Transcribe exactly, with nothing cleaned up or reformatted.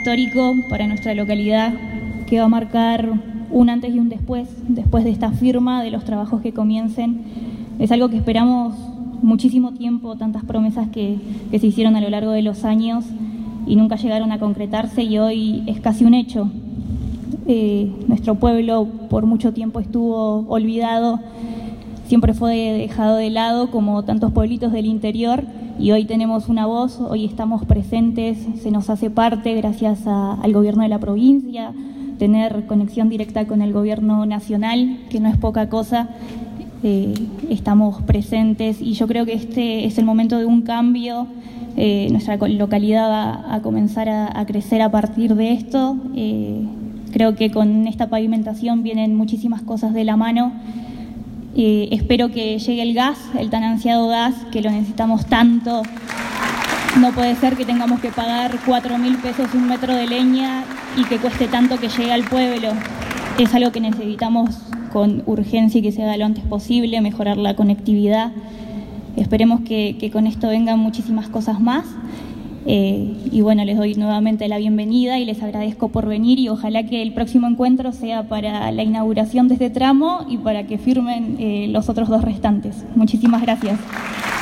histórico para nuestra localidad que va a marcar un antes y un después, después de esta firma, de los trabajos que comiencen. Es algo que esperamos muchísimo tiempo, tantas promesas que, que se hicieron a lo largo de los años y nunca llegaron a concretarse, y hoy es casi un hecho. Eh, nuestro pueblo por mucho tiempo estuvo olvidado, siempre fue dejado de lado como tantos pueblitos del interior, y hoy tenemos una voz, hoy estamos presentes, se nos hace parte gracias a, al gobierno de la provincia, tener conexión directa con el gobierno nacional, que no es poca cosa. Eh, estamos presentes y yo creo que este es el momento de un cambio. Eh, nuestra localidad va a comenzar a, a crecer a partir de esto. Eh, creo que con esta pavimentación vienen muchísimas cosas de la mano. Eh, espero que llegue el gas, el tan ansiado gas, que lo necesitamos tanto. No puede ser que tengamos que pagar cuatro mil pesos un metro de leña y que cueste tanto que llegue al pueblo. Es algo que necesitamos con urgencia y que se haga lo antes posible, mejorar la conectividad. Esperemos que, que con esto vengan muchísimas cosas más. Eh, y bueno, les doy nuevamente la bienvenida y les agradezco por venir, y ojalá que el próximo encuentro sea para la inauguración de este tramo y para que firmen eh, los otros dos restantes. Muchísimas gracias.